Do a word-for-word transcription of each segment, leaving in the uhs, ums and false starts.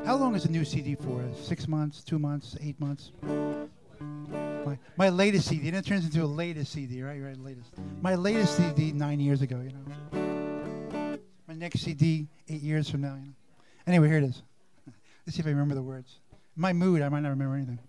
How long is a new C D for? Six months, two months, eight months? My, my latest C D, and it turns into a latest C D, right? Right, latest. My latest C D nine years ago, you know. My next C D eight years from now, you know. Anyway, here it is. Let's see if I remember the words. In my mood, I might not remember anything.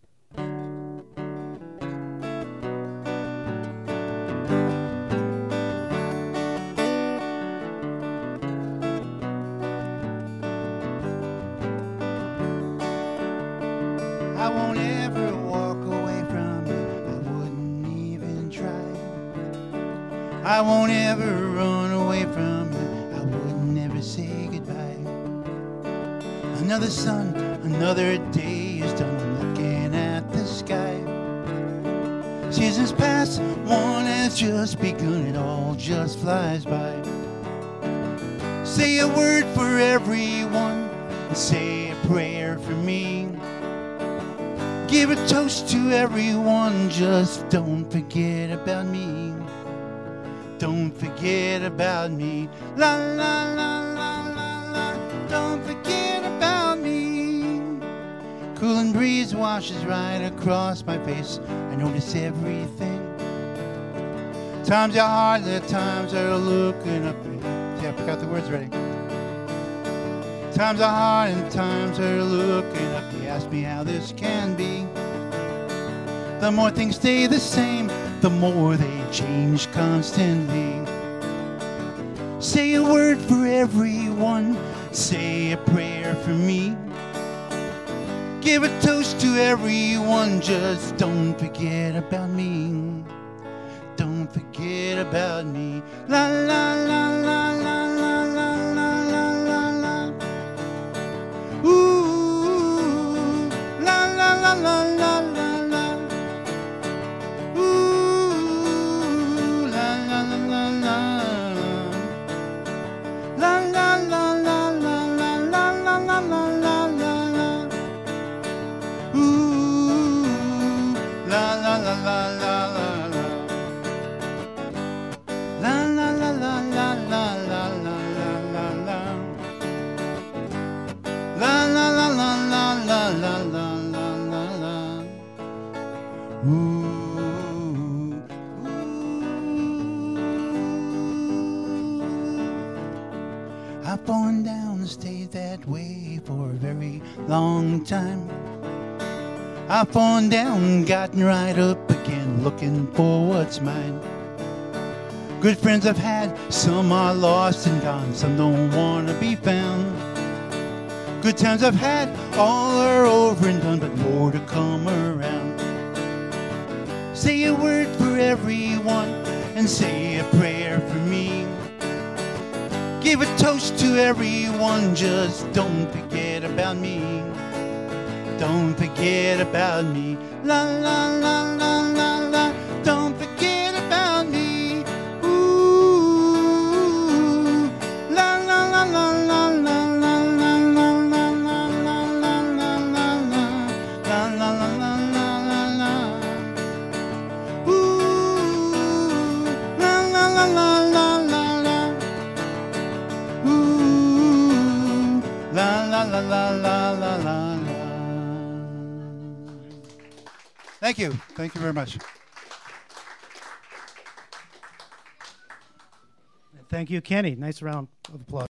I won't ever walk away from it. I wouldn't even try. I won't ever run away from it. I wouldn't ever say goodbye. Another sun, another day is done. I'm looking at the sky. Seasons pass, one has just begun. It all just flies by. Say a word for everyone and say a prayer for me. Give a toast to everyone, just don't forget about me. Don't forget about me. La la la la la la. Don't forget about me. Cooling breeze washes right across my face. I notice everything. Times are hard, the times are looking up. See, I forgot the words already. Times are hard and times are looking up. They ask me how this can be. The more things stay the same, the more they change constantly. Say a word for everyone, say a prayer for me. Give a toast to everyone, just don't forget about me. Don't forget about me. La la la la la la la la la la. Ooh, la la la la la la. I've fallen down and stayed that way for a very long time. I've fallen down and gotten right up again, looking for what's mine. Good friends I've had, some are lost and gone, some don't want to be found. Good times I've had, all are over and done, but more to come around. Say a word for everyone and say a prayer for me. Give a toast to everyone, just don't forget about me. Don't forget about me. La la la la la la. Don't forget about me. Ooh. La la la la la la la la la la la la la la la la la la la la. Ooh. La la la la la la la. Ooh. La la la la la la la. Thank you. Thank you very much. Thank you, Kenny. Nice round of applause.